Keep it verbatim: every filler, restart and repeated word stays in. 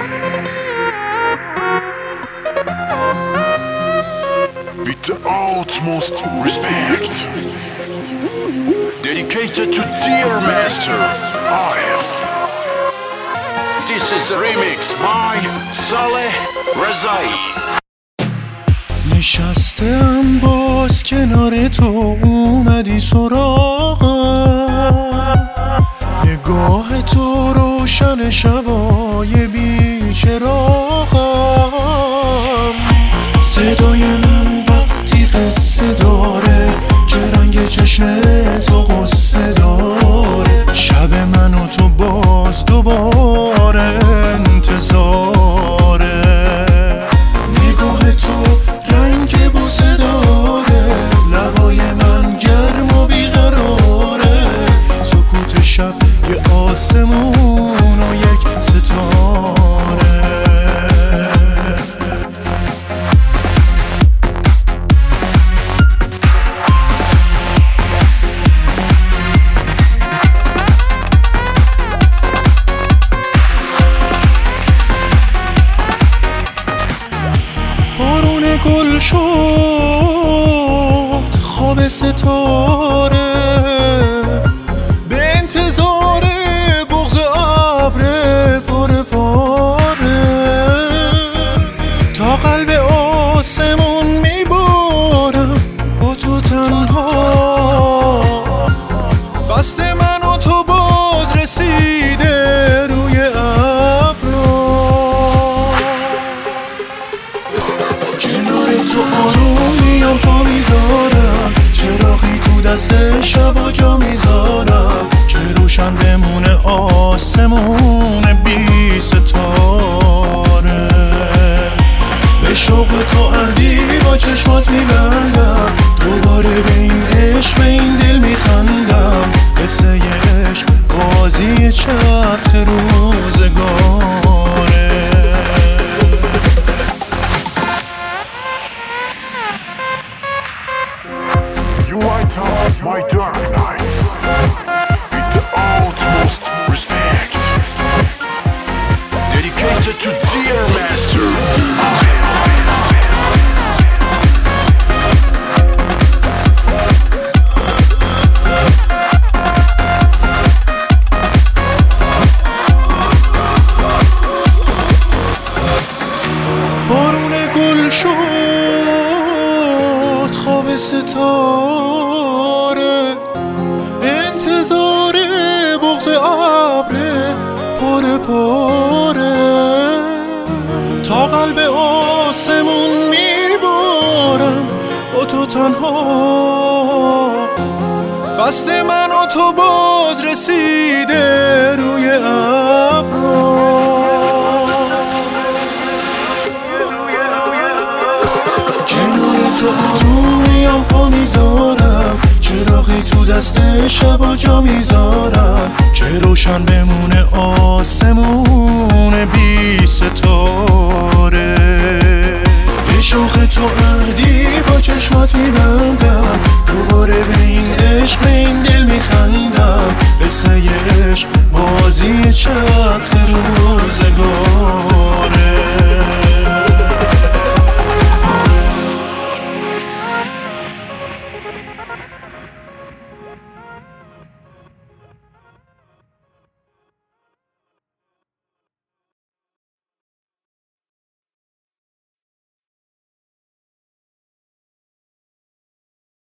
With the utmost respect, dedicated to dear master Arif. This is a remix by Saleh Rezai. نشستم باز کنار تو اومدی سراغم، نگاه تو روشن شبای بیچراغم، صدای من وقتی قصه داره که رنگ چشم تو قصه داره، شب من و تو باز دوباره انتظاره، نگاه تو رنگ بوسه داره، لبای من گرم و بیقراره، سکوت شب یه آسمون و یک ستاره. بارون گل شد خواب ستاره، به انتظار بغض ابر پاره پاره، تا قلب آسمون میبارم با تو تنها، فصل من و تو باز رسیده روی ابرا، کنار تو آروم میام پا میذارم، چراغی تو دست شبا جا میذارم، که روشن بمونه آسمون بی ستاره، به شوق تو اردی با چشمات میبندم، دوباره به این عشق به این دل میخندم، قصه عشق بازی چرخ روزگاره. You light up my dark nights with the utmost respect, dedicated to dear master Arif. بارون گل شد خواب ستاره، به انتظار بغض ابر پاره پاره، تا قلب آسمون میبارم با تو تنها، فصل من و تو باز رسیده روی ابرا، تو آروم میام پا میذارم، چراغی تو دست شبا جا میذارم، که روشن بمونه آسمون بی ستاره، به شوق تو اردی با چشمات میبندم، دوباره به این عشق به این دل میخندم، قصه عشق بازی چرخ